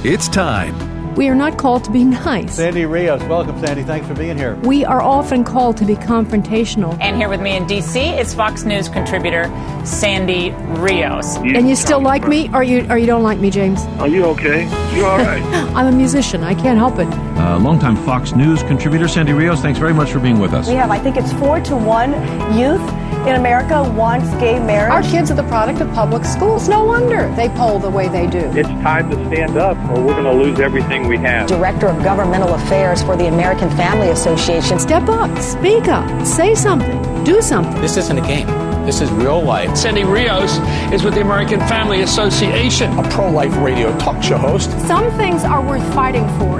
It's time. We are not called to be nice. Sandy Rios, welcome, Sandy. Thanks for being here. We are often called to be confrontational. And here with me in D.C. is Fox News contributor Sandy Rios. And you still like me, or you don't like me, James? Are you okay? You all right? I'm a musician. I can't help it. Longtime Fox News contributor Sandy Rios, thanks very much for being with us. We have, I think it's 4-to-1 youth in America wants gay marriage. Our kids are the product of public schools. No wonder they poll the way they do. It's time to stand up or we're going to lose everything we have. Director of Governmental Affairs for the American Family Association. Step up, speak up, say something, do something. This isn't a game. This is real life. Sandy Rios is with the American Family Association, a pro-life radio talk show host. Some things are worth fighting for.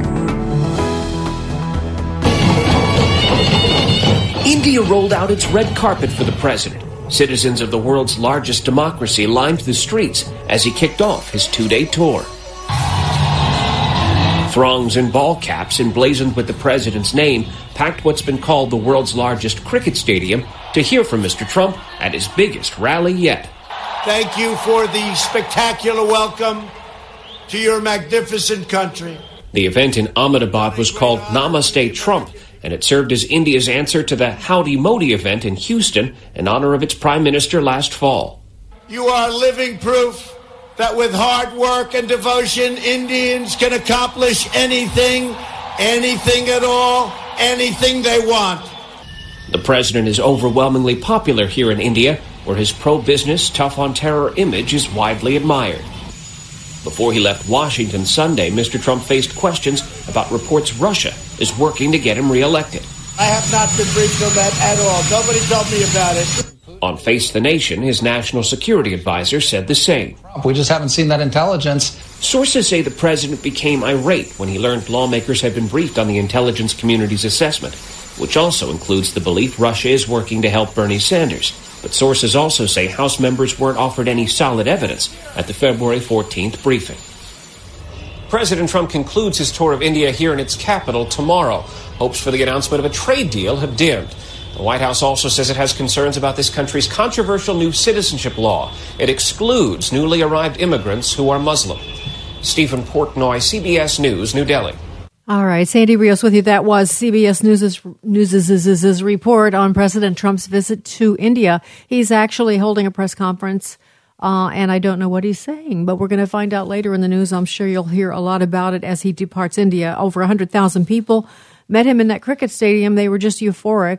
India rolled out its red carpet for the president. Citizens of the world's largest democracy lined the streets as he kicked off his two-day tour. Throngs in ball caps emblazoned with the president's name packed what's been called the world's largest cricket stadium to hear from Mr. Trump at his biggest rally yet. Thank you for the spectacular welcome to your magnificent country. The event in Ahmedabad was called Namaste Trump, and it served as India's answer to the Howdy Modi event in Houston in honor of its prime minister last fall. You are living proof that with hard work and devotion, Indians can accomplish anything, anything at all, anything they want. The president is overwhelmingly popular here in India, where his pro-business, tough-on-terror image is widely admired. Before he left Washington Sunday, Mr. Trump faced questions about reports Russia is working to get him reelected. I have not been briefed on that at all. Nobody told me about it. On Face the Nation, his national security advisor said the same. We just haven't seen that intelligence. Sources say the president became irate when he learned lawmakers had been briefed on the intelligence community's assessment, which also includes the belief Russia is working to help Bernie Sanders. But sources also say House members weren't offered any solid evidence at the February 14th briefing. President Trump concludes his tour of India here in its capital tomorrow. Hopes for the announcement of a trade deal have dimmed. The White House also says it has concerns about this country's controversial new citizenship law. It excludes newly arrived immigrants who are Muslim. Stephen Portnoy, CBS News, New Delhi. All right, Sandy Rios with you. That was CBS News' report on President Trump's visit to India. He's actually holding a press conference, and I don't know what he's saying, but we're going to find out later in the news. I'm sure you'll hear a lot about it as he departs India. Over 100,000 people met him in that cricket stadium. They were just euphoric.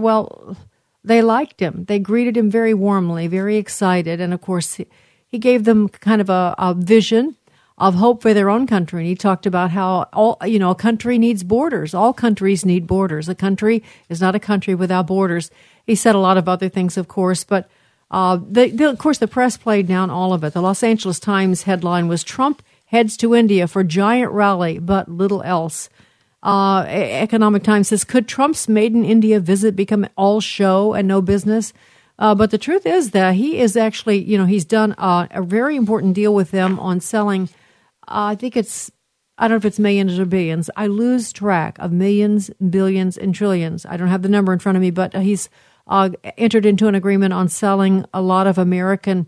They liked him. They greeted him very warmly, very excited, and of course, he gave them kind of a vision of hope for their own country. And he talked about how a country needs borders. All countries need borders. A country is not a country without borders. He said a lot of other things, of course, but of course the press played down all of it. The Los Angeles Times headline was Trump heads to India for giant rally, but little else. Economic Times says, could Trump's maiden India visit become all show and no business? But the truth is that he is actually, he's done a very important deal with them on selling. I don't know if it's millions or billions. I lose track of millions, billions, and trillions. I don't have the number in front of me, but he's entered into an agreement on selling a lot of American,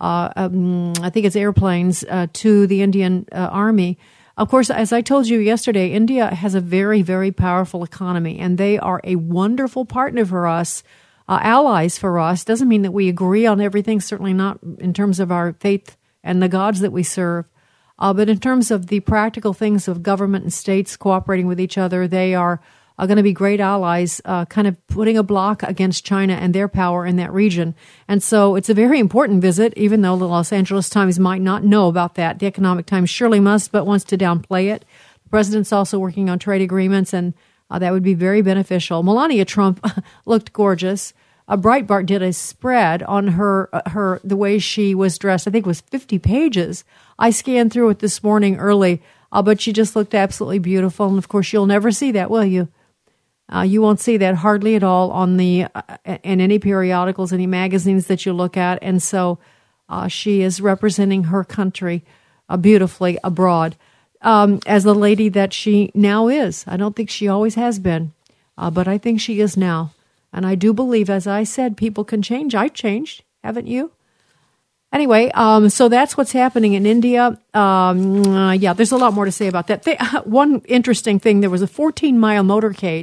I think it's airplanes, to the Indian Army. Of course, as I told you yesterday, India has a very, very powerful economy, and they are a wonderful partner for us, allies for us. Doesn't mean that we agree on everything, certainly not in terms of our faith and the gods that we serve. But in terms of the practical things of government and states cooperating with each other, they are going to be great allies, kind of putting a block against China and their power in that region. And so it's a very important visit, even though the Los Angeles Times might not know about that. The Economic Times surely must, but wants to downplay it. The president's also working on trade agreements, and that would be very beneficial. Melania Trump looked gorgeous. Breitbart did a spread on her the way she was dressed. I think it was 50 pages. I scanned through it this morning early, but she just looked absolutely beautiful. And of course, you'll never see that, will you? You won't see that hardly at all on in any periodicals, any magazines that you look at. And so she is representing her country beautifully abroad as the lady that she now is. I don't think she always has been, but I think she is now. And I do believe, as I said, people can change. I've changed, haven't you? Anyway, so that's what's happening in India. There's a lot more to say about that. One interesting thing, there was a 14-mile motorcade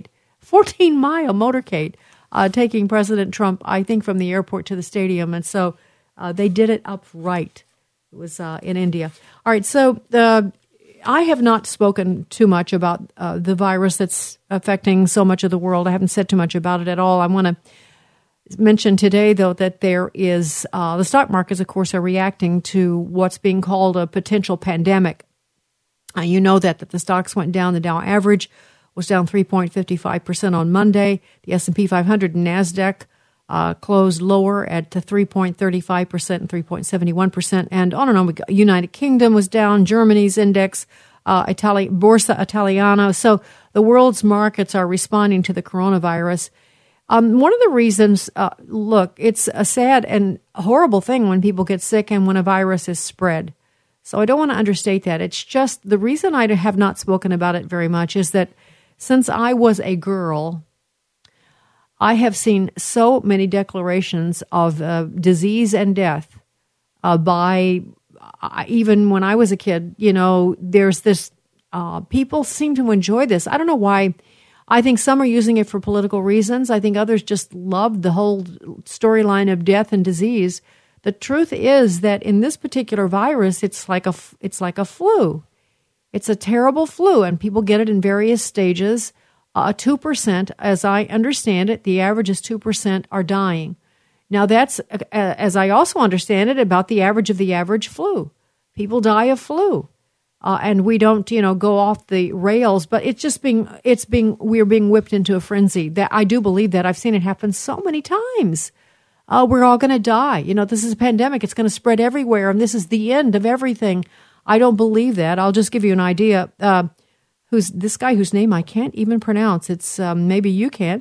taking President Trump, I think, from the airport to the stadium. And so they did it upright. It was in India. All right, so I have not spoken too much about the virus that's affecting so much of the world. I haven't said too much about it at all. I want to mention today, though, that there is the stock markets, of course, are reacting to what's being called a potential pandemic. You know that the stocks went down. The Dow average was down 3.55% on Monday. The S&P 500 and NASDAQ closed lower at 3.35% and 3.71%. And on and on we go. United Kingdom was down. Germany's index, Borsa Italiana. So the world's markets are responding to the coronavirus. One of the reasons, look, it's a sad and horrible thing when people get sick and when a virus is spread. So I don't want to understate that. It's just the reason I have not spoken about it very much is that since I was a girl, I have seen so many declarations of disease and death by even when I was a kid. You know, there's this, people seem to enjoy this. I don't know why. I think some are using it for political reasons. I think others just love the whole storyline of death and disease. The truth is that in this particular virus, it's like a flu. It's a terrible flu, and people get it in various stages. 2%, as I understand it, the average is 2% are dying. Now that's, as I also understand it, about the average of the average flu. People die of flu. And we don't, go off the rails, but we're being whipped into a frenzy. That I do believe that. I've seen it happen so many times. We're all going to die. This is a pandemic. It's going to spread everywhere, and this is the end of everything. I don't believe that. I'll just give you an idea. Who's this guy whose name I can't even pronounce? It's maybe you can.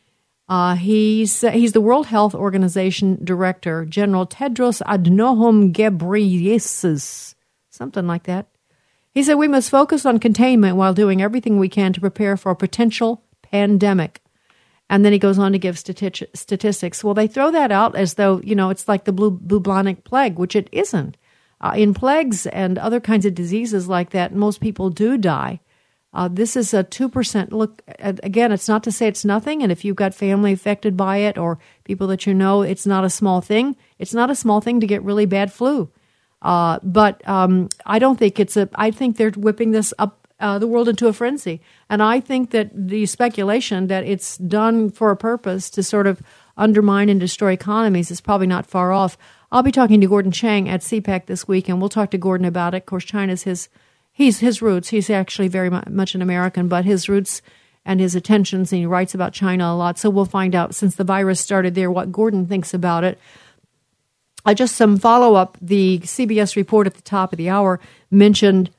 He's the World Health Organization Director, General Tedros Adhanom Ghebreyesus, something like that. He said, we must focus on containment while doing everything we can to prepare for a potential pandemic. And then he goes on to give statistics. Well, they throw that out as though, it's like the bubonic plague, which it isn't. In plagues and other kinds of diseases like that, most people do die. This is a 2%. Look, again, it's not to say it's nothing. And if you've got family affected by it or people that it's not a small thing. It's not a small thing to get really bad flu. But I don't think I think they're whipping this up, the world into a frenzy. And I think that the speculation that it's done for a purpose to sort of undermine and destroy economies is probably not far off. I'll be talking to Gordon Chang at CPAC this week, and we'll talk to Gordon about it. Of course, China's his roots. He's actually very much an American, but his roots and his attentions, and he writes about China a lot. So we'll find out, since the virus started there, what Gordon thinks about it. Just some follow-up. The CBS report at the top of the hour mentioned,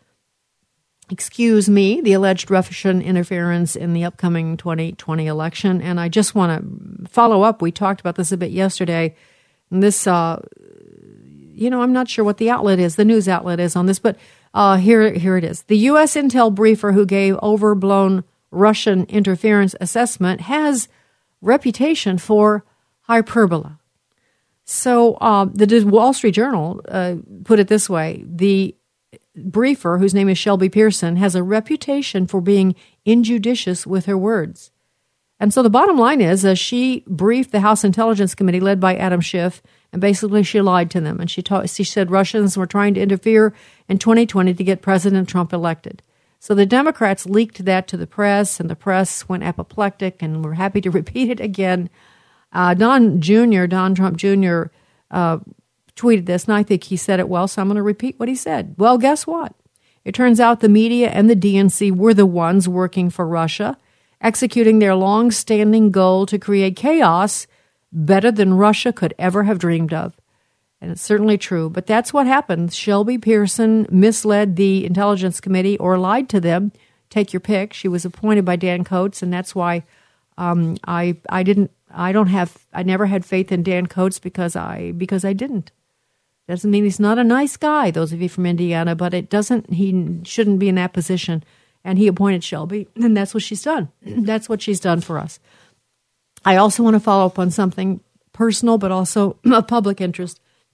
the alleged Russian interference in the upcoming 2020 election. And I just want to follow up. We talked about this a bit yesterday. And this, I'm not sure what the outlet is, the news outlet is on this, but here it is. The U.S. intel briefer who gave overblown Russian interference assessment has reputation for hyperbole. So the Wall Street Journal put it this way. The briefer, whose name is Shelby Pearson, has a reputation for being injudicious with her words. And so the bottom line is, she briefed the House Intelligence Committee led by Adam Schiff, and basically she lied to them. And she said Russians were trying to interfere in 2020 to get President Trump elected. So the Democrats leaked that to the press, and the press went apoplectic, and we're happy to repeat it again. Don Trump Jr., tweeted this, and I think he said it well, so I'm going to repeat what he said. Well, guess what? It turns out the media and the DNC were the ones working for Russia, executing their long-standing goal to create chaos better than Russia could ever have dreamed of. And it's certainly true, but that's what happened. Shelby Pearson misled the Intelligence Committee or lied to them. Take your pick. She was appointed by Dan Coats, and that's why I never had faith in Dan Coats because I didn't. Doesn't mean he's not a nice guy, those of you from Indiana, but he shouldn't be in that position. And he appointed Shelby, and that's what she's done. That's what she's done for us. I also want to follow up on something personal, but also of public interest.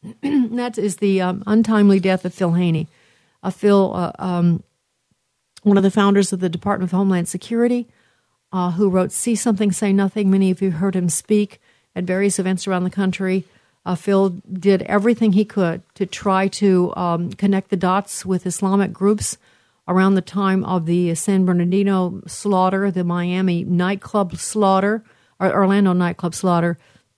That is the untimely death of Phil Haney. Phil, one of the founders of the Department of Homeland Security, who wrote See Something, Say Nothing. Many of you heard him speak at various events around the country. Phil did everything he could to try to connect the dots with Islamic groups around the time of the San Bernardino slaughter, the Miami nightclub slaughter, or Orlando nightclub slaughter.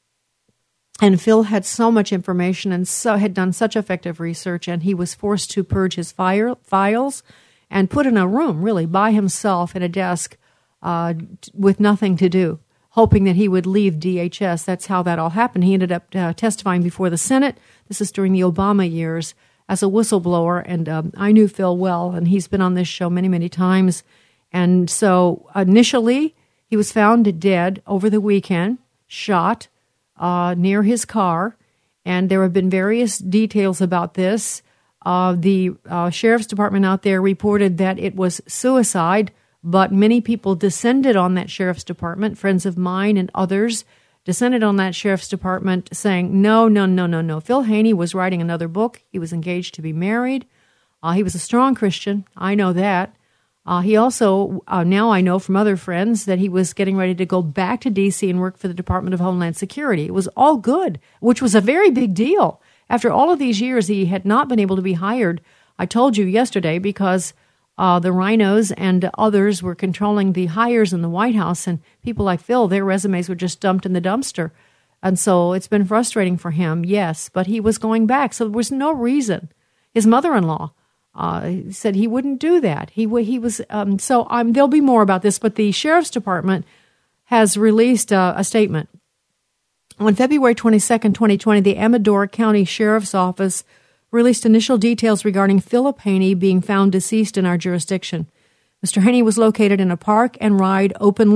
And Phil had so much information and had done such effective research, and he was forced to purge his files and put in a room, really, by himself at a desk with nothing to do, hoping that he would leave DHS. That's how that all happened. He ended up testifying before the Senate. This is during the Obama years as a whistleblower, and I knew Phil well, and he's been on this show many, many times. And so initially, he was found dead over the weekend, shot near his car, and there have been various details about this. The sheriff's department out there reported that it was suicide, but many people descended on that sheriff's department, friends of mine and others, descended on that sheriff's department saying, no. Phil Haney was writing another book. He was engaged to be married. He was a strong Christian. I know that. He also, now I know from other friends, that he was getting ready to go back to D.C. and work for the Department of Homeland Security. It was all good, which was a very big deal. After all of these years, he had not been able to be hired. I told you yesterday because the rhinos and others were controlling the hires in the White House, and people like Phil, their resumes were just dumped in the dumpster. And so it's been frustrating for him, yes, but he was going back, so there was no reason. His mother-in-law said he wouldn't do that. He was there'll be more about this, but the Sheriff's Department has released a statement. On February 22nd, 2020, the Amador County Sheriff's Office released initial details regarding Philip Haney being found deceased in our jurisdiction. Mr. Haney was located in a park and ride open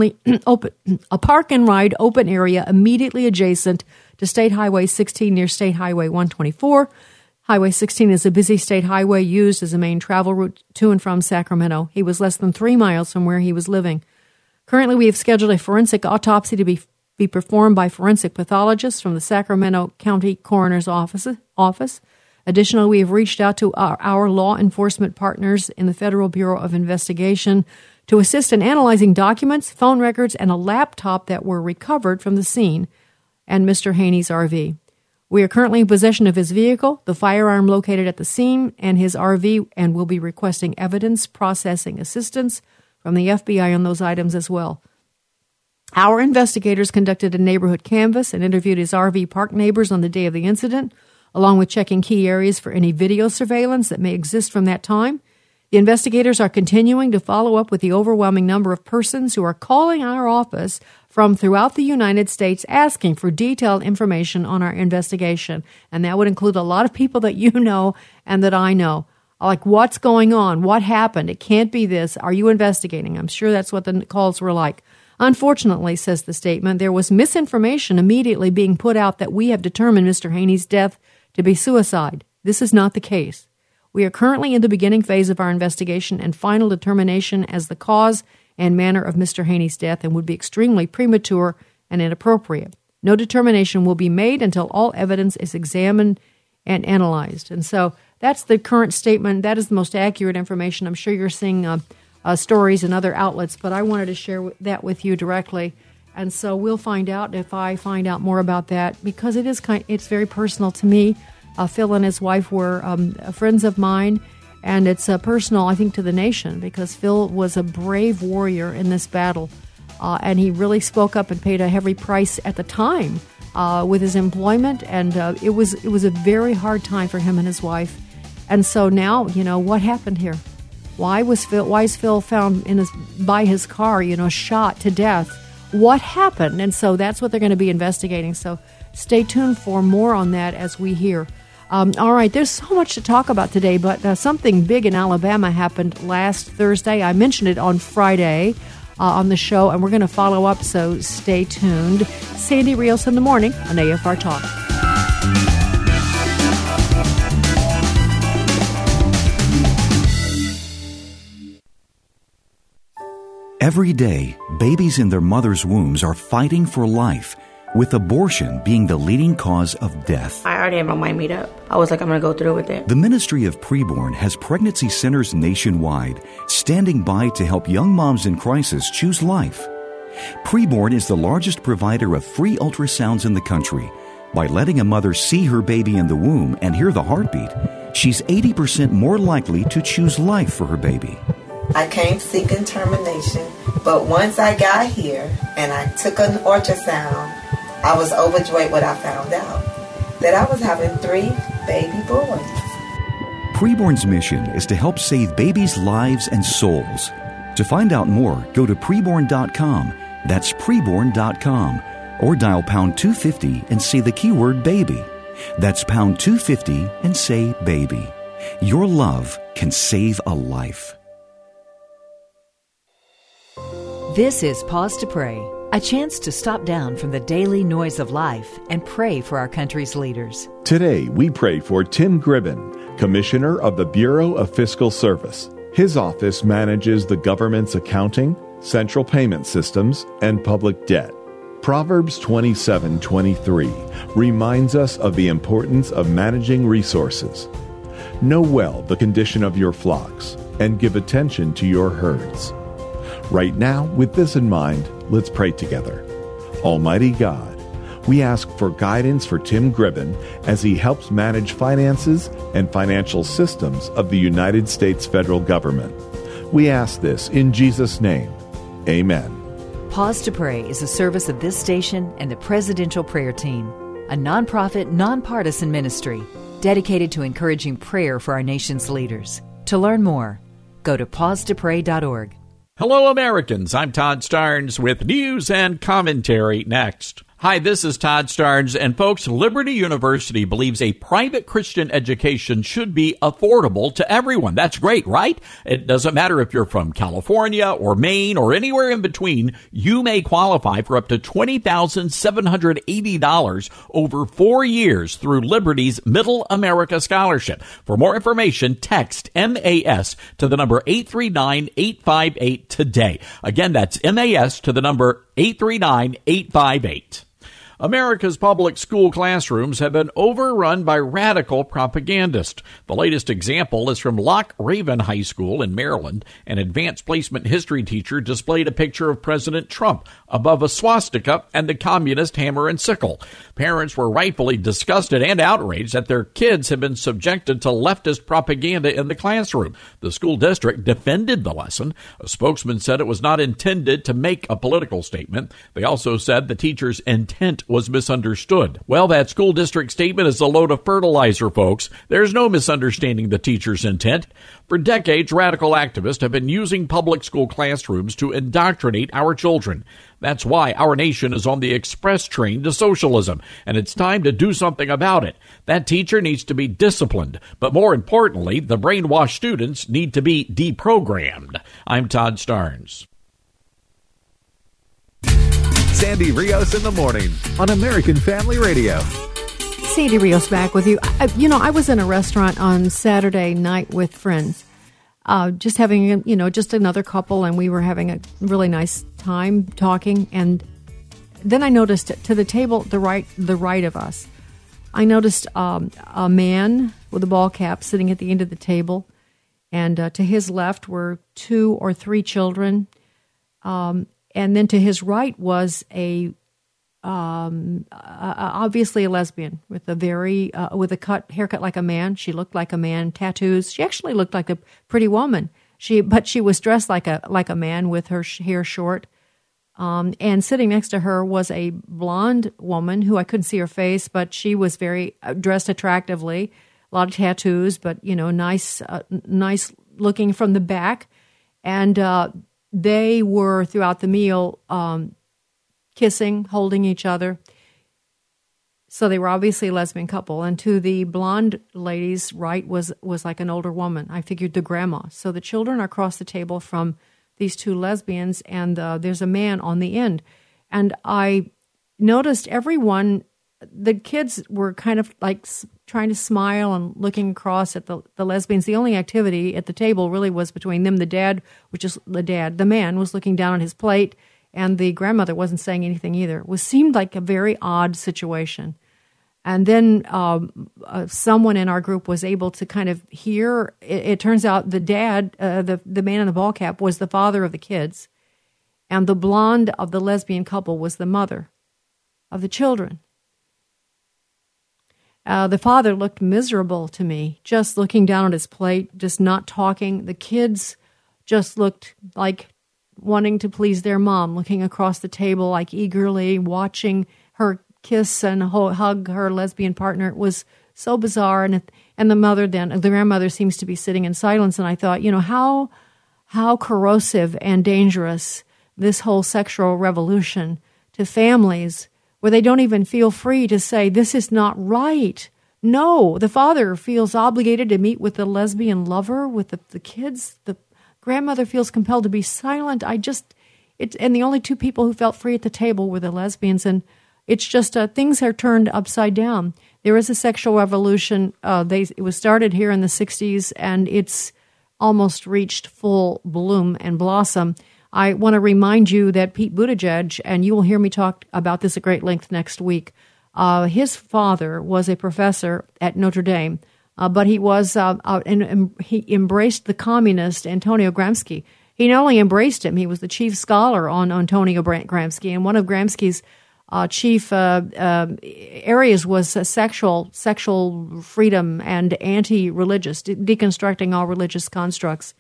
area immediately adjacent to State Highway 16 near State Highway 124. Highway 16 is a busy state highway used as a main travel route to and from Sacramento. He was less than 3 miles from where he was living. Currently, we have scheduled a forensic autopsy to be performed by forensic pathologists from the Sacramento County Coroner's Office. Additionally, we have reached out to our law enforcement partners in the Federal Bureau of Investigation to assist in analyzing documents, phone records, and a laptop that were recovered from the scene and Mr. Haney's RV. We are currently in possession of his vehicle, the firearm located at the scene, and his RV, and will be requesting evidence processing assistance from the FBI on those items as well. Our investigators conducted a neighborhood canvass and interviewed his RV park neighbors on the day of the incident, along with checking key areas for any video surveillance that may exist from that time. The investigators are continuing to follow up with the overwhelming number of persons who are calling our office from throughout the United States asking for detailed information on our investigation. And that would include a lot of people that you know and that I know. Like, what's going on? What happened? It can't be this. Are you investigating? I'm sure that's what the calls were like. Unfortunately, says the statement, there was misinformation immediately being put out that we have determined Mr. Haney's death to be suicide. This is not the case. We are currently in the beginning phase of our investigation and final determination as the cause and manner of Mr. Haney's death and would be extremely premature and inappropriate. No determination will be made until all evidence is examined and analyzed. And so that's the current statement. That is the most accurate information. I'm sure you're seeing stories in other outlets, but I wanted to share that with you directly. And so we'll find out if I find out more about that, because it's very personal to me. Phil and his wife were friends of mine, and it's personal, I think, to the nation, because Phil was a brave warrior in this battle, and he really spoke up and paid a heavy price at the time with his employment, and it was a very hard time for him and his wife. And so now, what happened here? Why is Phil found by his car, shot to death? What happened? And so that's what they're going to be investigating. So stay tuned for more on that as we hear. All right, there's so much to talk about today, but something big in Alabama happened last Thursday. I mentioned it on Friday on the show, and we're going to follow up, so stay tuned. Sandy Rios in the morning on AFR Talk. Every day, babies in their mothers' wombs are fighting for life, with abortion being the leading cause of death. I already had my mind made up. I was like, I'm going to go through with it. The Ministry of Preborn has pregnancy centers nationwide standing by to help young moms in crisis choose life. Preborn is the largest provider of free ultrasounds in the country. By letting a mother see her baby in the womb and hear the heartbeat, she's 80% more likely to choose life for her baby. I came seeking termination, but once I got here and I took an ultrasound, I was overjoyed when I found out that I was having 3 baby boys. Preborn's mission is to help save babies' lives and souls. To find out more, go to preborn.com. That's preborn.com. Or dial pound 250 and say the keyword baby. That's pound 250 and say baby. Your love can save a life. This is Pause to Pray, a chance to stop down from the daily noise of life and pray for our country's leaders. Today, we pray for Tim Gribben, Commissioner of the Bureau of Fiscal Service. His office manages the government's accounting, central payment systems, and public debt. Proverbs 27:23 reminds us of the importance of managing resources. Know well the condition of your flocks and give attention to your herds. Right now, with this in mind, let's pray together. Almighty God, we ask for guidance for Tim Gribben as he helps manage finances and financial systems of the United States federal government. We ask this in Jesus' name. Amen. Pause to Pray is a service of this station and the Presidential Prayer Team, a nonprofit, nonpartisan ministry dedicated to encouraging prayer for our nation's leaders. To learn more, go to pausetopray.org. Hello, Americans. I'm Todd Starnes with news and commentary next. Hi, this is Todd Starnes, and folks, Liberty University believes a private Christian education should be affordable to everyone. That's great, right? It doesn't matter if you're from California or Maine or anywhere in between, you may qualify for up to $20,780 over 4 years through Liberty's Middle America Scholarship. For more information, text MAS to the number 839-858 today. Again, that's MAS to the number 839-858. America's public school classrooms have been overrun by radical propagandists. The latest example is from Loch Raven High School in Maryland. An advanced placement history teacher displayed a picture of President Trump above a swastika and the communist hammer and sickle. Parents were rightfully disgusted and outraged that their kids had been subjected to leftist propaganda in the classroom. The school district defended the lesson. A spokesman said it was not intended to make a political statement. They also said the teacher's intent was misunderstood. Well, that school district statement is a load of fertilizer, folks. There's no misunderstanding the teacher's intent. For decades, radical activists have been using public school classrooms to indoctrinate our children. That's why our nation is on the express train to socialism, and it's time to do something about it. That teacher needs to be disciplined, but more importantly, the brainwashed students need to be deprogrammed. I'm Todd Starnes. Sandy Rios in the morning on American Family Radio. Sandy Rios back with you. I was in a restaurant on Saturday night with friends, just having, just another couple, and we were having a really nice time talking. And then I noticed to the table, the right of us, I noticed a man with a ball cap sitting at the end of the table, and to his left were 2 or 3 children. And then to his right was obviously a lesbian with a with a haircut like a man. She looked like a man, tattoos. She actually looked like a pretty woman. But she was dressed like a man with her hair short. And sitting next to her was a blonde woman who I couldn't see her face, but she was very dressed attractively. A lot of tattoos, but nice looking from the back. And they were, throughout the meal, kissing, holding each other. So they were obviously a lesbian couple. And to the blonde lady's right was like an older woman. I figured the grandma. So the children are across the table from these 2 lesbians, and there's a man on the end. And I noticed everyone, the kids were kind of like trying to smile and looking across at the lesbians. The only activity at the table really was between them. The man was looking down at his plate, and the grandmother wasn't saying anything either. It seemed like a very odd situation. And then someone in our group was able to kind of hear. It turns out the dad, the man in the ball cap, was the father of the kids, and the blonde of the lesbian couple was the mother of the children. The father looked miserable to me, just looking down at his plate, just not talking. The kids just looked like wanting to please their mom, looking across the table, like eagerly watching her kiss and hug her lesbian partner. It was so bizarre. And the mother then, the grandmother seems to be sitting in silence. And I thought, how corrosive and dangerous this whole sexual revolution to families where they don't even feel free to say, this is not right. No, the father feels obligated to meet with the lesbian lover, with the kids. The grandmother feels compelled to be silent. And the only two people who felt free at the table were the lesbians. And it's just things are turned upside down. There is a sexual revolution. It was started here in the 60s, and it's almost reached full bloom and blossom. I want to remind you that Pete Buttigieg, and you will hear me talk about this at great length next week, his father was a professor at Notre Dame, but he was he embraced the communist Antonio Gramsci. He not only embraced him, he was the chief scholar on Antonio Gramsci, and one of Gramsci's chief areas was sexual freedom and anti-religious, deconstructing all religious constructs.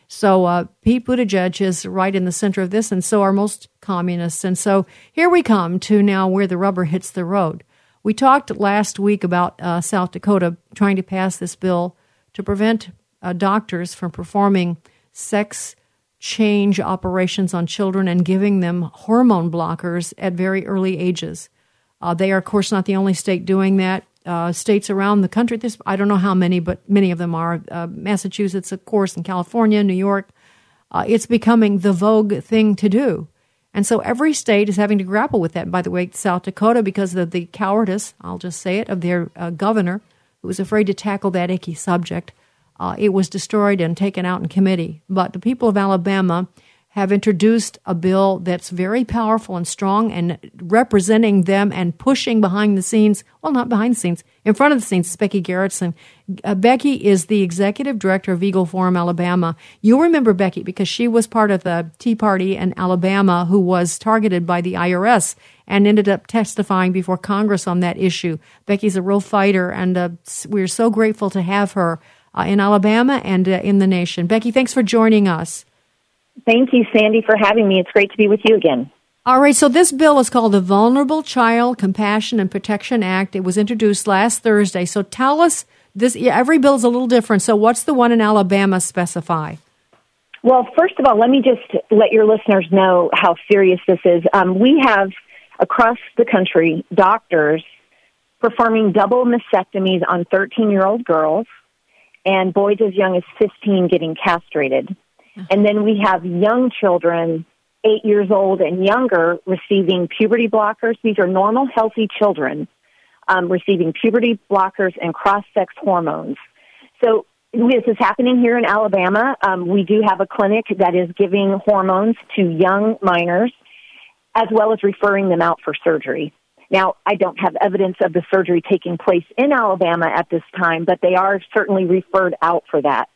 So Pete Buttigieg is right in the center of this, and so are most communists. And so here we come to now where the rubber hits the road. We talked last week about South Dakota trying to pass this bill to prevent doctors from performing sex change operations on children and giving them hormone blockers at very early ages. They are, of course, not the only state doing that. States around the country, I don't know how many, but many of them are. Massachusetts, of course, and California, New York. It's becoming the vogue thing to do. And so every state is having to grapple with that. And by the way, South Dakota, because of the cowardice, I'll just say it, of their governor, who was afraid to tackle that icky subject, it was destroyed and taken out in committee. But the people of Alabama have introduced a bill that's very powerful and strong and representing them and pushing behind the scenes. Well, not behind the scenes. In front of the scenes is Becky Gerritsen. Becky is the executive director of Eagle Forum, Alabama. You'll remember Becky because she was part of the Tea Party in Alabama who was targeted by the IRS and ended up testifying before Congress on that issue. Becky's a real fighter, and we're so grateful to have her in Alabama and in the nation. Becky, thanks for joining us. Thank you, Sandy, for having me. It's great to be with you again. All right, so this bill is called the Vulnerable Child Compassion and Protection Act. It was introduced last Thursday. So tell us, every bill is a little different. So what's the one in Alabama specify? Well, first of all, let me just let your listeners know how serious this is. We have, across the country, doctors performing double mastectomies on 13-year-old girls and boys as young as 15 getting castrated. And then we have young children, 8 years old and younger, receiving puberty blockers. These are normal, healthy children receiving puberty blockers and cross-sex hormones. So this is happening here in Alabama. We do have a clinic that is giving hormones to young minors, as well as referring them out for surgery. Now, I don't have evidence of the surgery taking place in Alabama at this time, but they are certainly referred out for that.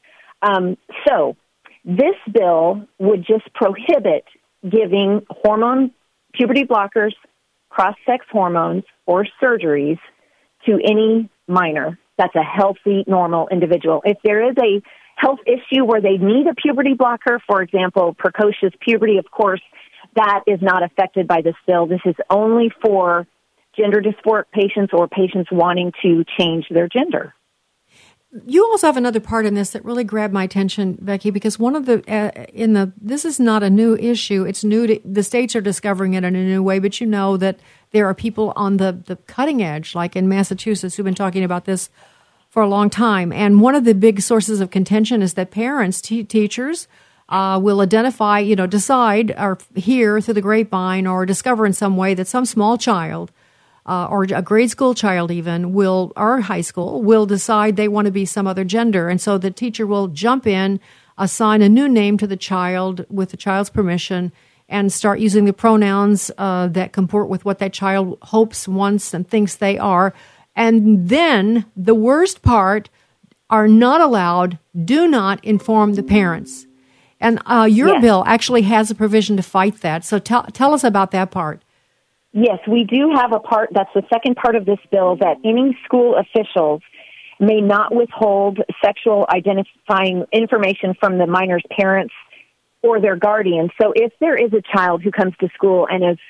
This bill would just prohibit giving puberty blockers, cross-sex hormones, or surgeries to any minor that's a healthy, normal individual. If there is a health issue where they need a puberty blocker, for example, precocious puberty, of course, that is not affected by this bill. This is only for gender dysphoric patients or patients wanting to change their gender. You also have another part in this that really grabbed my attention, Becky, because one of this is not a new issue. It's new. The states are discovering it in a new way, but you know that there are people on the cutting edge, like in Massachusetts, who've been talking about this for a long time. And one of the big sources of contention is that parents, teachers, will identify, decide, or hear through the grapevine or discover in some way that some small child or a grade school child even or high school will decide they want to be some other gender. And so the teacher will jump in, assign a new name to the child with the child's permission, and start using the pronouns that comport with what that child hopes, wants, and thinks they are. And then the worst part, are not allowed, do not inform the parents. And your bill actually has a provision to fight that. So tell us about that part. Yes, we do have a part, that's the second part of this bill, that any school officials may not withhold sexual identifying information from the minor's parents or their guardians. So if there is a child who comes to school and is,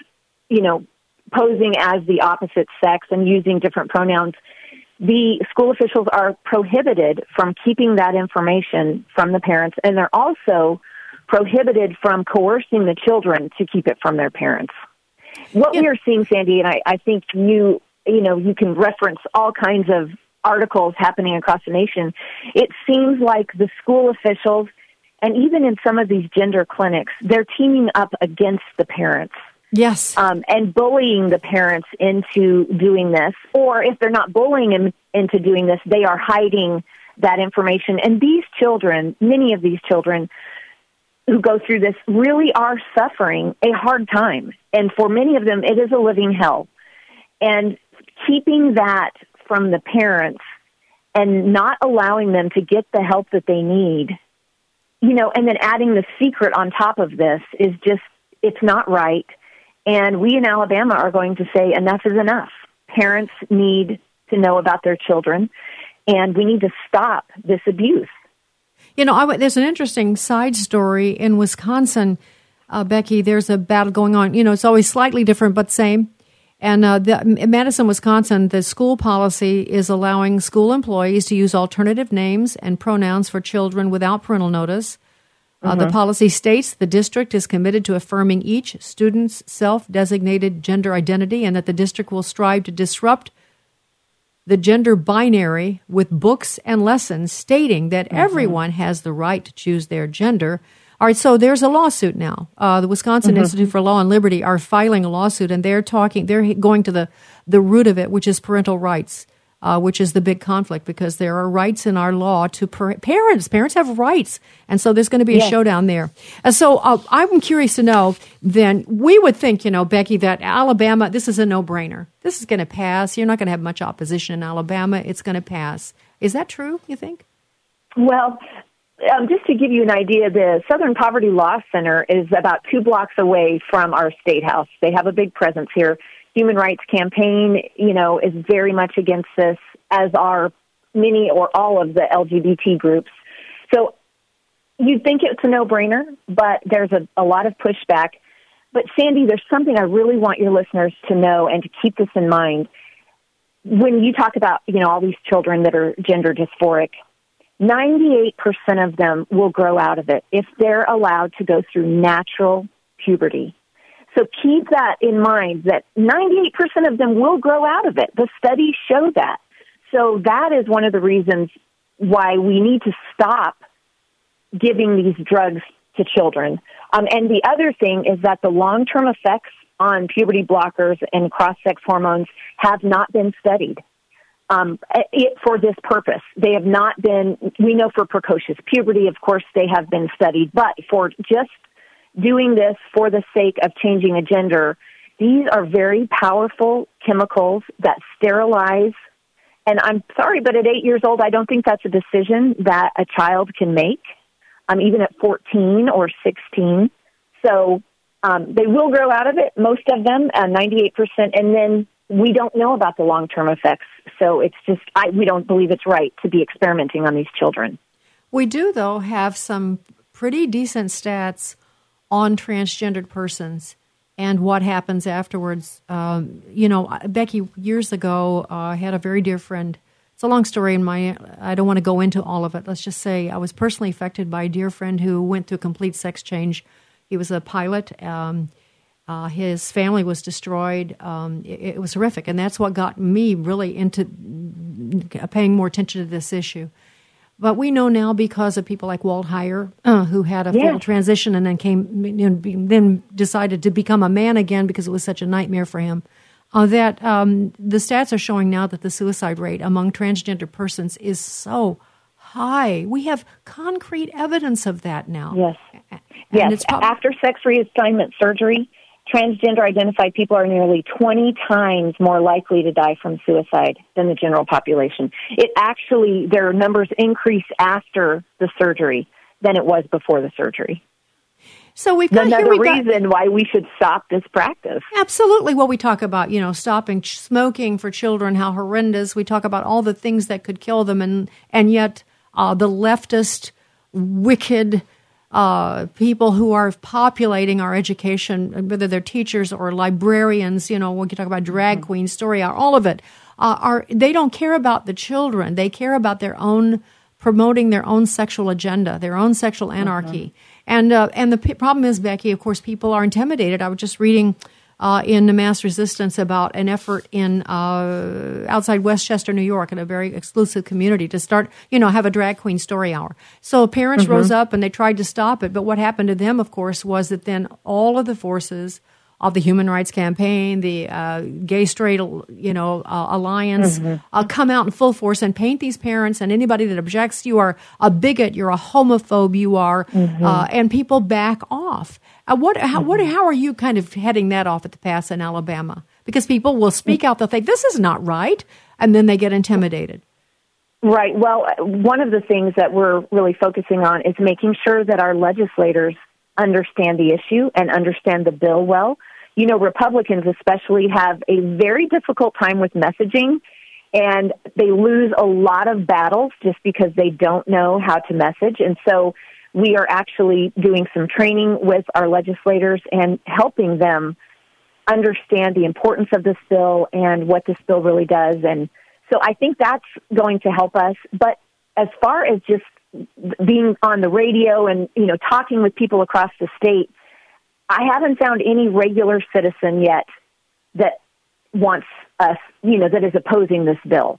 posing as the opposite sex and using different pronouns, the school officials are prohibited from keeping that information from the parents, and they're also prohibited from coercing the children to keep it from their parents. What we are seeing, Sandy, and I think you can reference all kinds of articles happening across the nation, it seems like the school officials, and even in some of these gender clinics, they're teaming up against the parents. Yes. And bullying the parents into doing this. Or if they're not bullying them into doing this, they are hiding that information. And these children, many of these children who go through this really are suffering a hard time. And for many of them, it is a living hell. And keeping that from the parents and not allowing them to get the help that they need, and then adding the secret on top of this is just, it's not right. And we in Alabama are going to say enough is enough. Parents need to know about their children, and we need to stop this abuse. There's an interesting side story in Wisconsin, Becky. There's a battle going on. It's always slightly different, but same. And in Madison, Wisconsin, the school policy is allowing school employees to use alternative names and pronouns for children without parental notice. The policy states the district is committed to affirming each student's self-designated gender identity and that the district will strive to disrupt the gender binary with books and lessons stating that everyone has the right to choose their gender. All right, so there's a lawsuit now. The Wisconsin Institute for Law and Liberty are filing a lawsuit, and they're going to the root of it, which is parental rights, which is the big conflict, because there are rights in our law to parents. Parents have rights, and so there's going to be a showdown there. And so I'm curious to know, then, we would think, Becky, that Alabama, this is a no-brainer. This is going to pass. You're not going to have much opposition in Alabama. It's going to pass. Is that true, you think? Well, just to give you an idea, the Southern Poverty Law Center is about 2 blocks away from our State House. They have a big presence here. Human Rights Campaign, is very much against this, as are many or all of the LGBT groups. So you'd think it's a no-brainer, but there's a lot of pushback. But, Sandy, there's something I really want your listeners to know and to keep this in mind. When you talk about, all these children that are gender dysphoric, 98% of them will grow out of it if they're allowed to go through natural puberty. So keep that in mind, that 98% of them will grow out of it. The studies show that. So that is one of the reasons why we need to stop giving these drugs to children. And the other thing is that the long-term effects on puberty blockers and cross-sex hormones have not been studied. For this purpose. They have not been, we know for precocious puberty, of course, they have been studied, but for just doing this for the sake of changing a gender, these are very powerful chemicals that sterilize. And I'm sorry, but at 8 years old, I don't think that's a decision that a child can make, even at 14 or 16. So they will grow out of it, most of them, 98%, and then we don't know about the long-term effects. So it's just, we don't believe it's right to be experimenting on these children. We do, though, have some pretty decent stats on transgendered persons and what happens afterwards. Becky, years ago, I had a very dear friend. It's a long story, and I don't want to go into all of it. Let's just say I was personally affected by a dear friend who went through complete sex change. He was a pilot. His family was destroyed. It was horrific, and that's what got me really into paying more attention to this issue. But we know now, because of people like Walt Heyer, who had a full transition and then decided to become a man again because it was such a nightmare for him, that the stats are showing now that the suicide rate among transgender persons is so high. We have concrete evidence of that now. Yes. Yes, after sex reassignment surgery, transgender identified people are nearly 20 times more likely to die from suicide than the general population. Their numbers increase after the surgery than it was before the surgery. So we've got another reason why we should stop this practice. Absolutely. Well, we talk about, stopping smoking for children, how horrendous. We talk about all the things that could kill them, and yet the leftist, wicked people who are populating our education, whether they're teachers or librarians, we can talk about drag queens, story hour, all of it, they don't care about the children. They care about promoting their own sexual agenda, their own sexual anarchy. And the problem is, Becky, of course, people are intimidated. I was just reading in the Mass Resistance about an effort in outside Westchester, New York, in a very exclusive community to start, have a drag queen story hour. So parents rose up and they tried to stop it. But what happened to them, of course, was that then all of the forces of the Human Rights Campaign, the Gay Straight, Alliance, come out in full force and paint these parents and anybody that objects. You are a bigot. You're a homophobe. You are, and people back off. How are you kind of heading that off at the pass in Alabama? Because people will speak out. They'll think this is not right, and then they get intimidated. Right. Well, one of the things that we're really focusing on is making sure that our legislators understand the issue and understand the bill well. Republicans especially have a very difficult time with messaging, and they lose a lot of battles just because they don't know how to message. And so we are actually doing some training with our legislators and helping them understand the importance of this bill and what this bill really does. And so I think that's going to help us. But as far as just being on the radio and, talking with people across the state, I haven't found any regular citizen yet that wants us, that is opposing this bill.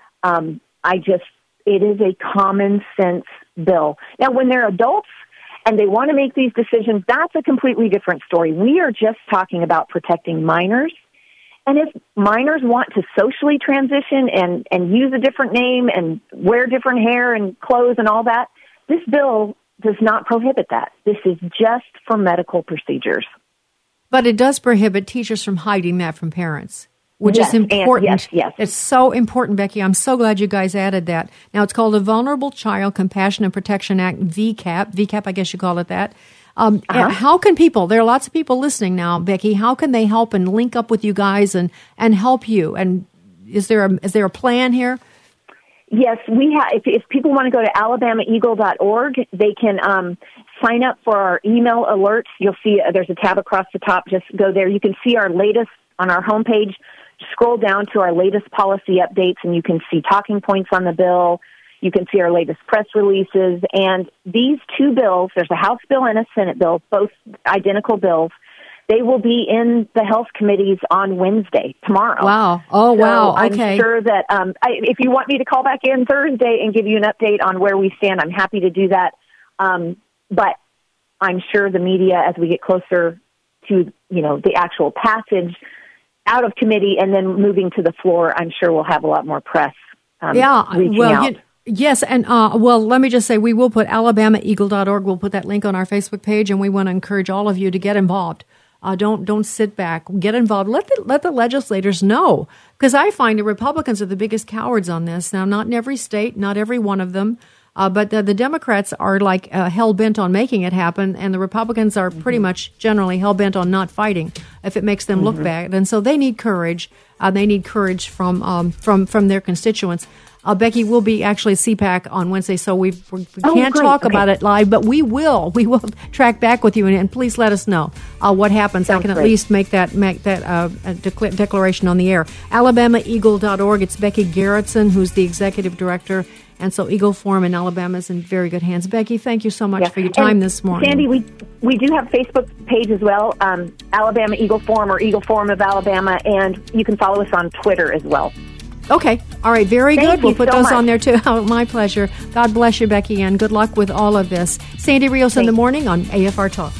It is a common sense bill. Now, when they're adults and they want to make these decisions, that's a completely different story. We are just talking about protecting minors. And if minors want to socially transition and use a different name and wear different hair and clothes and all that, this bill does not prohibit that. This is just for medical procedures. But it does prohibit teachers from hiding that from parents, which is important. Yes. It's so important, Becky. I'm so glad you guys added that. Now, it's called the Vulnerable Child Compassion and Protection Act, VCAP. VCAP, I guess you call it that. How can people, there are lots of people listening now, Becky, how can they help and link up with you guys and help you? And is there a plan here? Yes, we have. If people want to go to alabamaeagle.org, they can sign up for our email alerts. You'll see there's a tab across the top. Just go there. You can see our latest on our homepage. Scroll down to our latest policy updates, and you can see talking points on the bill. You can see our latest press releases. And these two bills, there's a House bill and a Senate bill, both identical bills. They will be in the health committees on Wednesday, tomorrow. Wow. Oh, so wow. Okay. I'm sure that if you want me to call back in Thursday and give you an update on where we stand, I'm happy to do that. But I'm sure the media, as we get closer to, the actual passage out of committee and then moving to the floor, I'm sure we'll have a lot more press reaching out. Yes, and let me just say, we will put alabamaeagle.org. We'll put that link on our Facebook page, and we want to encourage all of you to get involved. Don't sit back. Get involved. Let the legislators know, because I find the Republicans are the biggest cowards on this. Now, not in every state, not every one of them, but the Democrats are like hell bent on making it happen, and the Republicans are pretty much generally hell bent on not fighting if it makes them look bad. And so they need courage. They need courage from their constituents. Becky, we'll be actually at CPAC on Wednesday, so we can't talk about it live, but we will. We will track back with you, and please let us know what happens. I can at least make that declaration on the air. AlabamaEagle.org. It's Becky Garrettson, who's the executive director, and so Eagle Forum in Alabama is in very good hands. Becky, thank you so much for your time this morning. Sandy, we do have a Facebook page as well, Alabama Eagle Forum or Eagle Forum of Alabama, and you can follow us on Twitter as well. Okay. All right. Very good. We'll put those much on there, too. Oh, my pleasure. God bless you, Becky, and good luck with all of this. Sandy Rios in the morning on AFR Talk.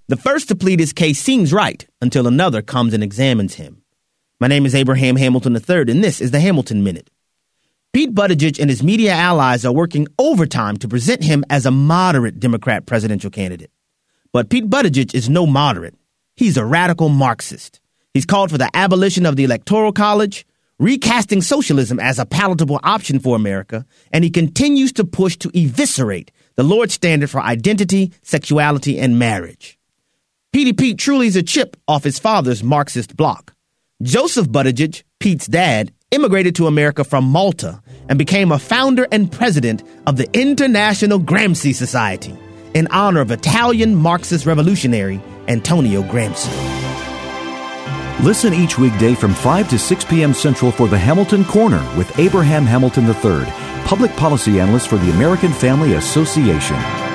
The first to plead his case seems right until another comes and examines him. My name is Abraham Hamilton III, and this is the Hamilton Minute. Pete Buttigieg and his media allies are working overtime to present him as a moderate Democrat presidential candidate. But Pete Buttigieg is no moderate. He's a radical Marxist. He's called for the abolition of the Electoral College, recasting socialism as a palatable option for America, and he continues to push to eviscerate the Lord's standard for identity, sexuality, and marriage. Petey Pete truly is a chip off his father's Marxist block. Joseph Buttigieg, Pete's dad, immigrated to America from Malta and became a founder and president of the International Gramsci Society in honor of Italian Marxist revolutionary Antonio Gramsci. Listen each weekday from 5 to 6 p.m. Central for the Hamilton Corner with Abraham Hamilton III, public policy analyst for the American Family Association.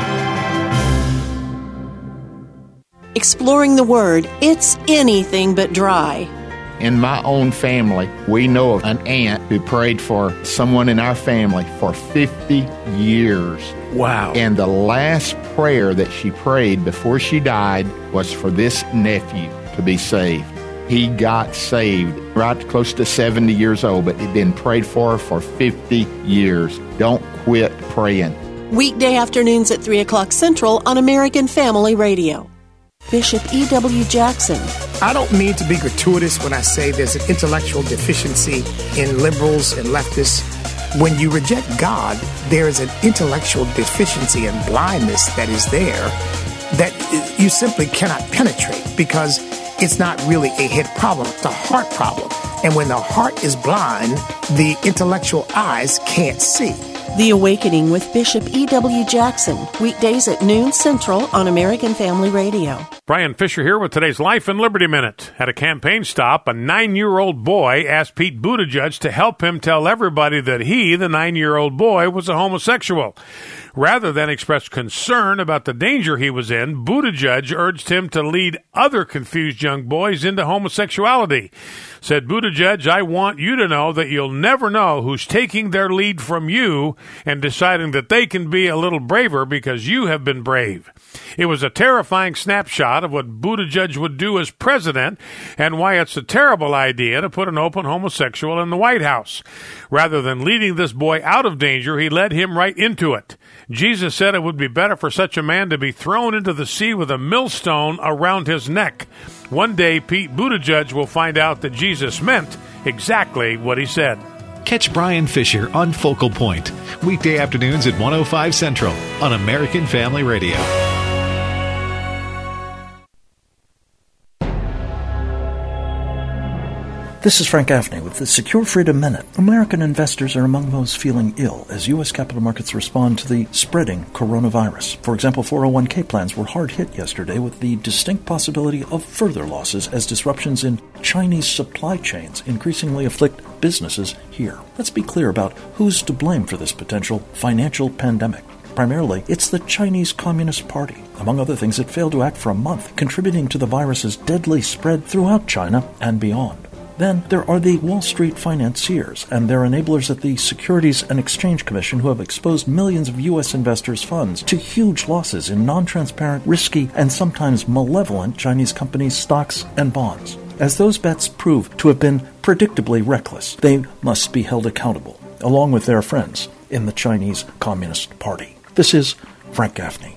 Exploring the Word, it's anything but dry. In my own family, we know of an aunt who prayed for someone in our family for 50 years. Wow. And the last prayer that she prayed before she died was for this nephew to be saved. He got saved right close to 70 years old, but he'd been prayed for 50 years. Don't quit praying. Weekday afternoons at 3 o'clock Central on American Family Radio. Bishop E.W. Jackson. I don't mean to be gratuitous when I say there's an intellectual deficiency in liberals and leftists. When you reject God, there is an intellectual deficiency and blindness that is there that you simply cannot penetrate because it's not really a head problem, it's a heart problem. And when the heart is blind, the intellectual eyes can't see. The Awakening with Bishop E.W. Jackson, weekdays at noon Central on American Family Radio. Brian Fisher here with today's Life and Liberty Minute. At a campaign stop, a 9-year-old boy asked Pete Buttigieg to help him tell everybody that he, the 9-year-old boy, was a homosexual. Rather than express concern about the danger he was in, Buttigieg urged him to lead other confused young boys into homosexuality. Said Buttigieg, I want you to know that you'll never know who's taking their lead from you and deciding that they can be a little braver because you have been brave. It was a terrifying snapshot of what Buttigieg would do as president and why it's a terrible idea to put an open homosexual in the White House. Rather than leading this boy out of danger, he led him right into it. Jesus said it would be better for such a man to be thrown into the sea with a millstone around his neck. One day, Pete Buttigieg will find out that Jesus meant exactly what he said. Catch Brian Fisher on Focal Point, weekday afternoons at 1:05 Central on American Family Radio. This is Frank Gaffney with the Secure Freedom Minute. American investors are among those feeling ill as U.S. capital markets respond to the spreading coronavirus. For example, 401k plans were hard hit yesterday with the distinct possibility of further losses as disruptions in Chinese supply chains increasingly afflict businesses here. Let's be clear about who's to blame for this potential financial pandemic. Primarily, it's the Chinese Communist Party. Among other things, it failed to act for a month, contributing to the virus's deadly spread throughout China and beyond. Then there are the Wall Street financiers and their enablers at the Securities and Exchange Commission who have exposed millions of U.S. investors' funds to huge losses in non-transparent, risky, and sometimes malevolent Chinese companies' stocks and bonds. As those bets prove to have been predictably reckless, they must be held accountable, along with their friends in the Chinese Communist Party. This is Frank Gaffney.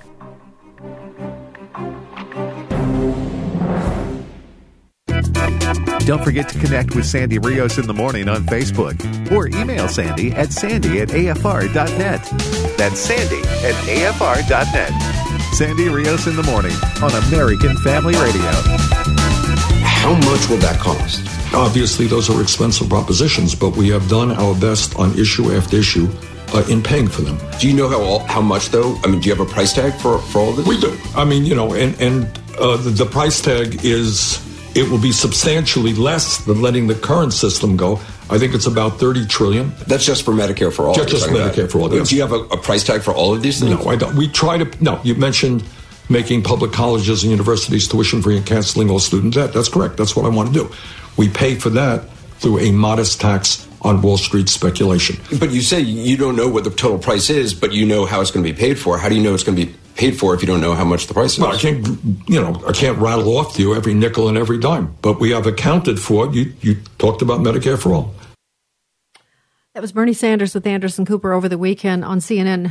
Don't forget to connect with Sandy Rios in the morning on Facebook or email Sandy at sandy@afr.net. That's sandy@afr.net. Sandy Rios in the morning on American Family Radio. How much will that cost? Obviously, those are expensive propositions, but we have done our best on issue after issue in paying for them. Do you know how much, though? I mean, do you have a price tag for all of this? We do. I mean, the price tag is... It will be substantially less than letting the current system go. I think it's about $30 trillion. That's just for Medicare for all. Just Medicare for all. Do you have a price tag for all of these things? No, I don't. We try to. No, you mentioned making public colleges and universities tuition free and canceling all student debt. That's correct. That's what I want to do. We pay for that through a modest tax on Wall Street speculation. But you say you don't know what the total price is, but you know how it's going to be paid for. How do you know it's going to be paid for if you don't know how much the price is. Well, I can't rattle off to you every nickel and every dime, but we have accounted for it. You talked about Medicare for all. That was Bernie Sanders with Anderson Cooper over the weekend on CNN.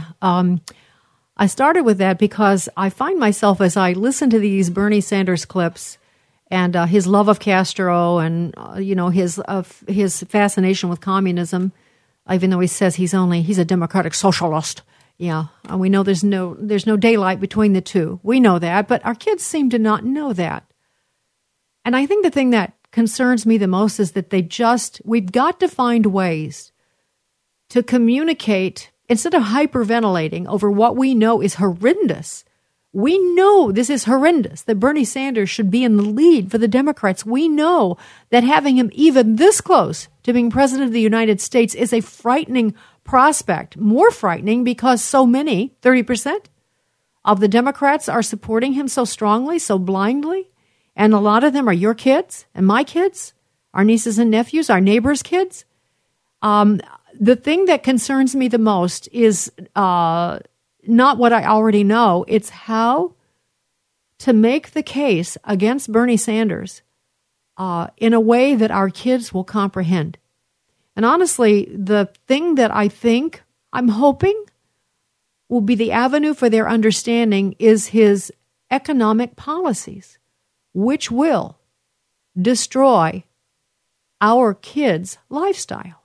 I started with that because I find myself, as I listen to these Bernie Sanders clips and his love of Castro and his fascination with communism, even though he says he's a democratic socialist. Yeah, we know there's no daylight between the two. We know that, but our kids seem to not know that. And I think the thing that concerns me the most is that we've got to find ways to communicate instead of hyperventilating over what we know is horrendous. We know this is horrendous, that Bernie Sanders should be in the lead for the Democrats. We know that having him even this close to being president of the United States is a frightening prospect, more frightening because so many, 30% of the Democrats are supporting him so strongly, so blindly. And a lot of them are your kids and my kids, our nieces and nephews, our neighbors' kids. The thing that concerns me the most is not what I already know. It's how to make the case against Bernie Sanders in a way that our kids will comprehend. And honestly, the thing that I'm hoping will be the avenue for their understanding is his economic policies, which will destroy our kids' lifestyle.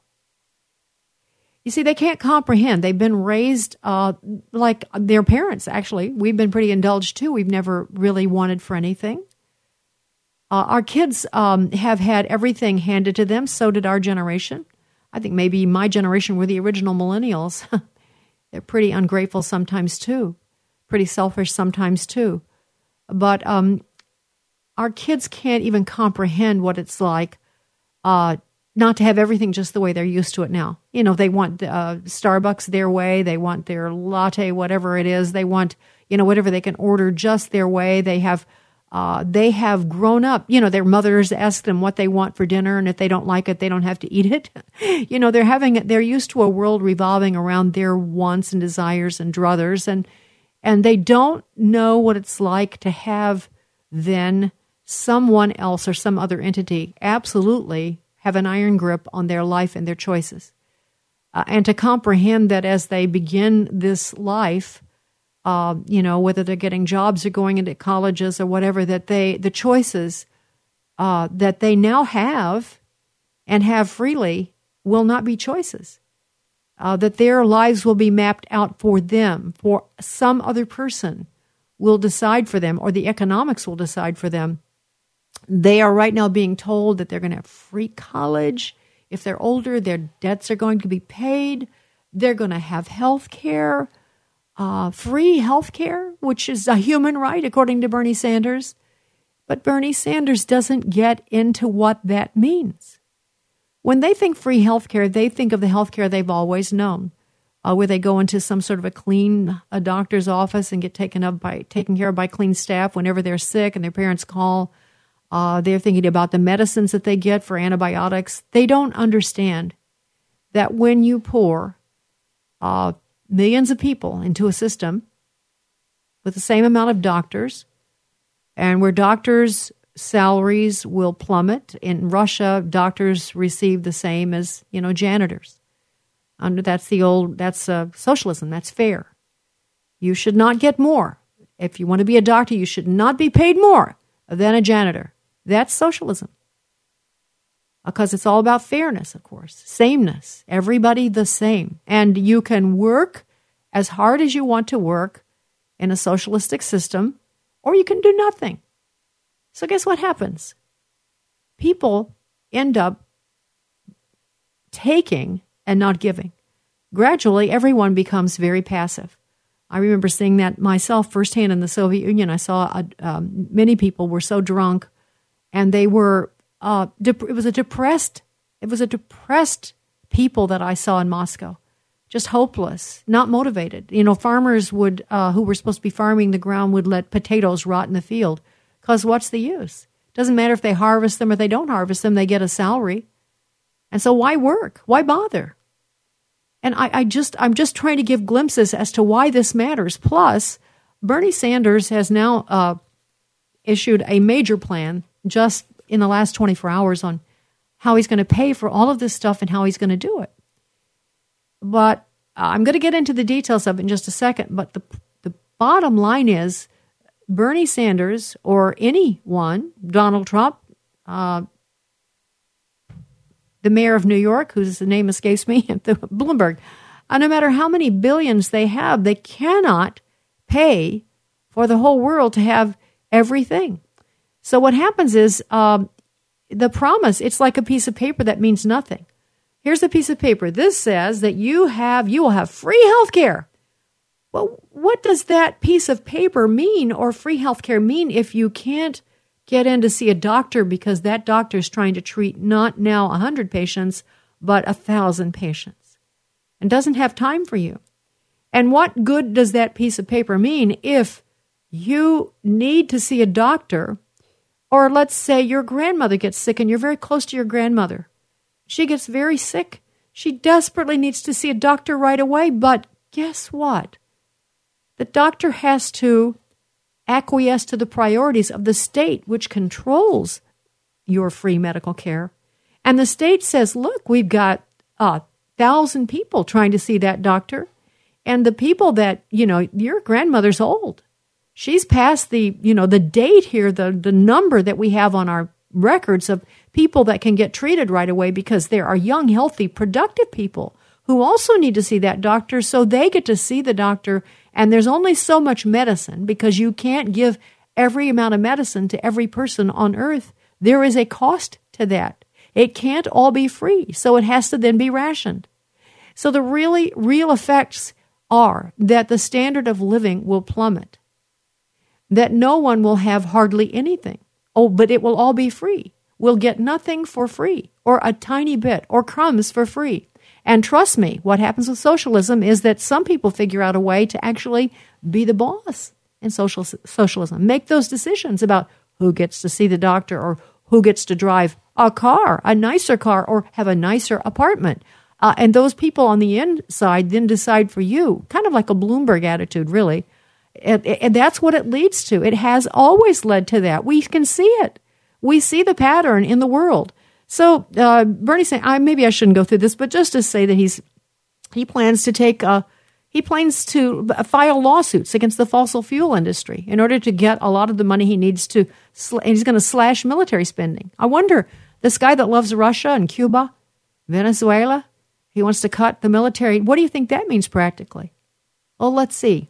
You see, they can't comprehend. They've been raised like their parents, actually. We've been pretty indulged, too. We've never really wanted for anything. Our kids have had everything handed to them. So did our generation. I think maybe my generation were the original millennials. They're pretty ungrateful sometimes, too. Pretty selfish sometimes, too. But our kids can't even comprehend what it's like not to have everything just the way they're used to it now. You know, they want Starbucks their way. They want their latte, whatever it is. They want, whatever they can order just their way. They have grown up. Their mothers ask them what they want for dinner, and if they don't like it, they don't have to eat it. They're used to a world revolving around their wants and desires and druthers, and they don't know what it's like to have then someone else or some other entity absolutely have an iron grip on their life and their choices. And to comprehend that as they begin this life, whether they're getting jobs or going into colleges or whatever, that the choices that they now have and have freely will not be choices. That their lives will be mapped out for them, for some other person will decide for them, or the economics will decide for them. They are right now being told that they're going to have free college. If they're older, their debts are going to be paid. They're going to have health care, free health care, which is a human right, according to Bernie Sanders. But Bernie Sanders doesn't get into what that means. When they think free health care, they think of the health care they've always known, where they go into some sort of a doctor's office and get taken care of by clean staff whenever they're sick and their parents call. They're thinking about the medicines that they get for antibiotics. They don't understand that when you pour millions of people into a system with the same amount of doctors, and where doctors' salaries will plummet. In Russia, doctors receive the same as, janitors. That's socialism. That's fair. You should not get more. If you want to be a doctor, you should not be paid more than a janitor. That's socialism. Because it's all about fairness, of course. Sameness. Everybody the same. And you can work as hard as you want to work in a socialistic system, or you can do nothing. So guess what happens? People end up taking and not giving. Gradually, everyone becomes very passive. I remember seeing that myself firsthand in the Soviet Union. I saw many people were so drunk, and they were. It was a depressed people that I saw in Moscow, just hopeless, not motivated. Farmers who were supposed to be farming the ground would let potatoes rot in the field, because what's the use? Doesn't matter if they harvest them or they don't harvest them; they get a salary, and so why work? Why bother? And I'm just trying to give glimpses as to why this matters. Plus, Bernie Sanders has now issued a major plan just in the last 24 hours on how he's going to pay for all of this stuff and how he's going to do it. But I'm going to get into the details of it in just a second. But the bottom line is Bernie Sanders or anyone, Donald Trump, the mayor of New York, whose name escapes me, Bloomberg, no matter how many billions they have, they cannot pay for the whole world to have everything. So what happens is the promise, it's like a piece of paper that means nothing. Here's a piece of paper. This says that you will have free health care. Well, what does that piece of paper mean or free health care mean if you can't get in to see a doctor because that doctor is trying to treat not now 100 patients, but 1,000 patients and doesn't have time for you? And what good does that piece of paper mean if you need to see a doctor, or let's say your grandmother gets sick and you're very close to your grandmother. She gets very sick. She desperately needs to see a doctor right away, but guess what? The doctor has to acquiesce to the priorities of the state, which controls your free medical care. And the state says, look, we've got 1,000 people trying to see that doctor. And the people that, your grandmother's old. She's past the date here, the number that we have on our records of people that can get treated right away because there are young, healthy, productive people who also need to see that doctor, so they get to see the doctor. And there's only so much medicine because you can't give every amount of medicine to every person on earth. There is a cost to that. It can't all be free, so it has to then be rationed. So the really real effects are that the standard of living will plummet, that no one will have hardly anything. Oh, but it will all be free. We'll get nothing for free, or a tiny bit, or crumbs for free. And trust me, what happens with socialism is that some people figure out a way to actually be the boss in socialism, make those decisions about who gets to see the doctor or who gets to drive a car, a nicer car, or have a nicer apartment. And those people on the inside then decide for you, kind of like a Bloomberg attitude, really. And that's what it leads to. It has always led to that. We can see it. We see the pattern in the world. So Bernie saying, maybe I shouldn't go through this, but just to say that he plans to file lawsuits against the fossil fuel industry in order to get a lot of the money he needs to, and he's going to slash military spending. I wonder, this guy that loves Russia and Cuba, Venezuela, he wants to cut the military. What do you think that means practically? Well, let's see.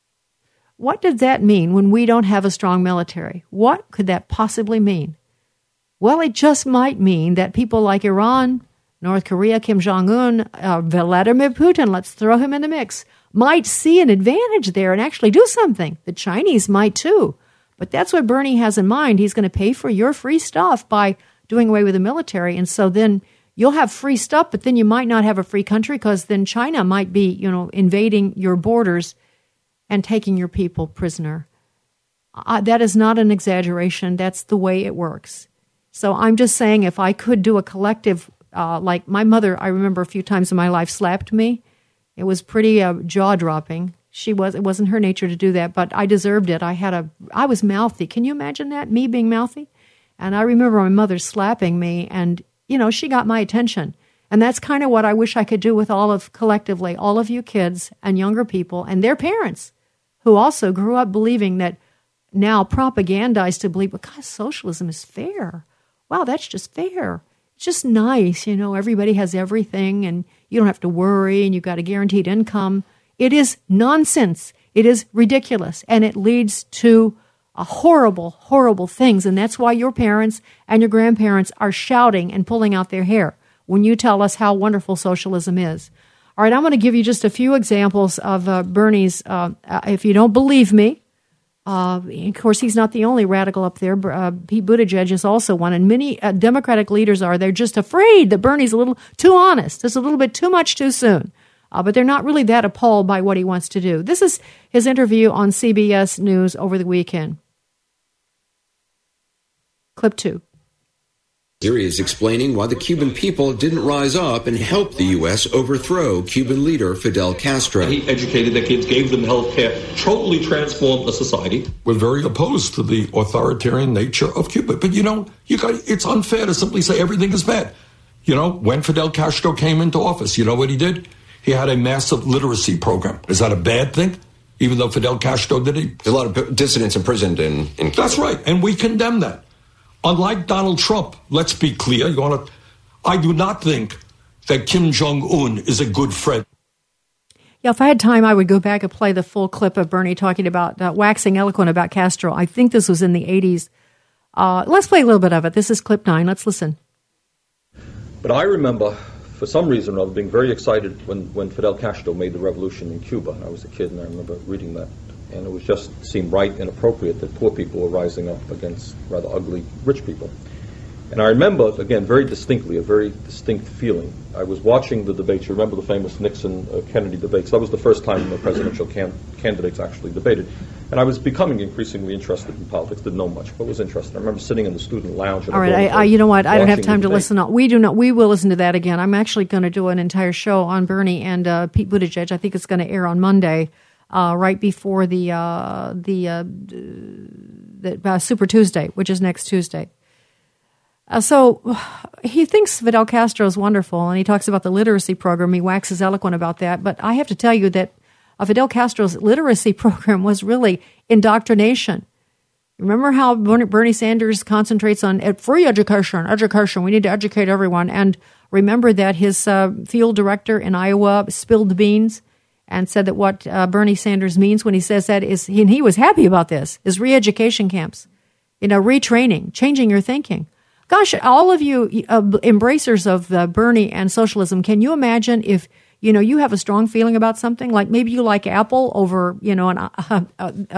What does that mean when we don't have a strong military? What could that possibly mean? Well, it just might mean that people like Iran, North Korea, Kim Jong-un, Vladimir Putin, let's throw him in the mix, might see an advantage there and actually do something. The Chinese might too. But that's what Bernie has in mind. He's going to pay for your free stuff by doing away with the military. And so then you'll have free stuff, but then you might not have a free country because then China might be, invading your borders and taking your people prisoner. That is not an exaggeration. That's the way it works. So I'm just saying, if I could do a collective, like my mother, I remember a few times in my life slapped me. It was pretty jaw-dropping. It wasn't her nature to do that, but I deserved it. I was mouthy. Can you imagine that, me being mouthy? And I remember my mother slapping me, and she got my attention. And that's kind of what I wish I could do with collectively, all of you kids and younger people and their parents who also grew up believing that now propagandized to believe, because socialism is fair. Wow, that's just fair. It's just nice, everybody has everything and you don't have to worry and you've got a guaranteed income. It is nonsense. It is ridiculous. And it leads to horrible, horrible things. And that's why your parents and your grandparents are shouting and pulling out their hair when you tell us how wonderful socialism is. All right, I'm going to give you just a few examples of Bernie's, if you don't believe me. Of course, he's not the only radical up there. Pete Buttigieg is also one, and many Democratic leaders are. They're just afraid that Bernie's a little too honest. It's a little bit too much too soon. But they're not really that appalled by what he wants to do. This is his interview on CBS News over the weekend. Clip 2. Here he is explaining why the Cuban people didn't rise up and help the U.S. overthrow Cuban leader Fidel Castro. He educated their kids, gave them health care, totally transformed the society. We're very opposed to the authoritarian nature of Cuba. But, it's unfair to simply say everything is bad. When Fidel Castro came into office, you know what he did? He had a massive literacy program. Is that a bad thing? Even though Fidel Castro did it? There's a lot of dissidents imprisoned in Cuba. That's right, and we condemn that. Unlike Donald Trump, let's be clear, I do not think that Kim Jong-un is a good friend. Yeah, if I had time, I would go back and play the full clip of Bernie talking about waxing eloquent about Castro. I think this was in the 80s. Let's play a little bit of it. This is clip 9. Let's listen. But I remember, for some reason or other, being very excited when Fidel Castro made the revolution in Cuba. I was a kid, and I remember reading that. And it was just seemed right and appropriate that poor people were rising up against rather ugly rich people. And I remember, again, very distinctly, a very distinct feeling. I was watching the debates. You remember the famous Nixon-Kennedy debates. That was the first time the presidential candidates actually debated. And I was becoming increasingly interested in politics. Didn't know much, but was interested. I remember sitting in the student lounge. All right, you know what? I don't have time to listen. We do not. We will listen to that again. I'm actually going to do an entire show on Bernie and Pete Buttigieg. I think it's going to air on Monday. Right before the Super Tuesday, which is next Tuesday. So he thinks Fidel Castro is wonderful, and he talks about the literacy program. He waxes eloquent about that. But I have to tell you that Fidel Castro's literacy program was really indoctrination. Remember how Bernie Sanders concentrates on free education. We need to educate everyone. And remember that his field director in Iowa spilled the beans and said that what Bernie Sanders means when he says that is, and he was happy about this, is re-education camps, retraining, changing your thinking. Gosh, all of you embracers of Bernie and socialism, can you imagine if, you have a strong feeling about something, like maybe you like Apple over, what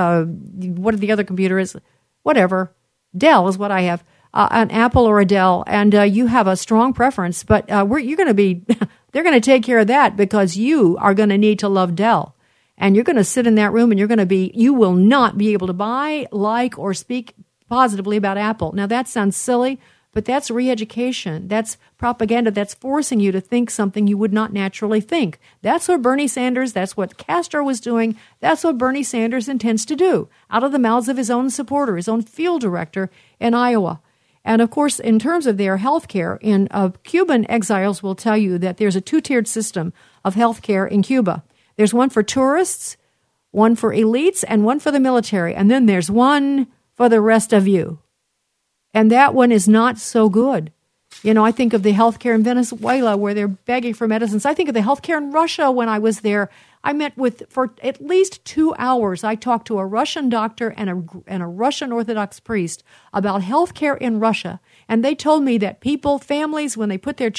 the other computer is, whatever, Dell is what I have, an Apple or a Dell, and you have a strong preference, but you're going to be... They're going to take care of that because you are going to need to love Dell. And you're going to sit in that room and you will not be able to buy, like, or speak positively about Apple. Now, that sounds silly, but that's re-education. That's propaganda. That's forcing you to think something you would not naturally think. That's what Bernie Sanders, that's what Castro was doing. That's what Bernie Sanders intends to do out of the mouths of his own supporter, his own field director in Iowa. And, of course, in terms of their health care, Cuban exiles will tell you that there's a two-tiered system of health care in Cuba. There's one for tourists, one for elites, and one for the military. And then there's one for the rest of you. And that one is not so good. I think of the health care in Venezuela where they're begging for medicines. I think of the health care in Russia when I was there. I met for at least 2 hours. I talked to a Russian doctor and a Russian Orthodox priest about health care in Russia. And they told me that families, when they put their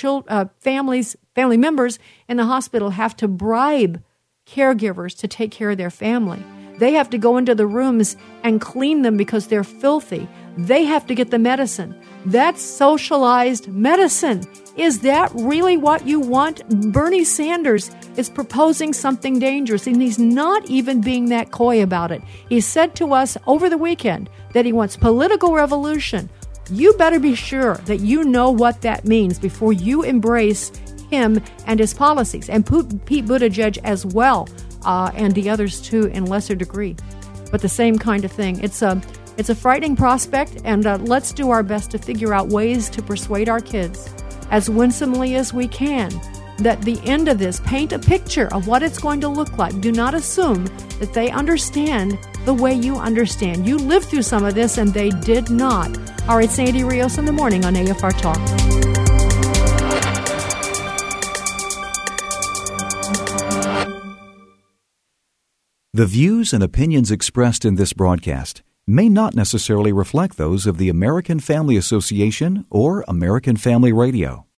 family members in the hospital, have to bribe caregivers to take care of their family. They have to go into the rooms and clean them because they're filthy. They have to get the medicine. That's socialized medicine. Is that really what you want? Bernie Sanders is proposing something dangerous, and he's not even being that coy about it. He said to us over the weekend that he wants political revolution. You better be sure that you know what that means before you embrace him and his policies, and Pete Buttigieg as well, and the others too in lesser degree. But the same kind of thing. It's a frightening prospect, and let's do our best to figure out ways to persuade our kids as winsomely as we can that the end of this, paint a picture of what it's going to look like. Do not assume that they understand the way you understand. You lived through some of this, and they did not. All right, Sandy Rios in the morning on AFR Talk. The views and opinions expressed in this broadcast may not necessarily reflect those of the American Family Association or American Family Radio.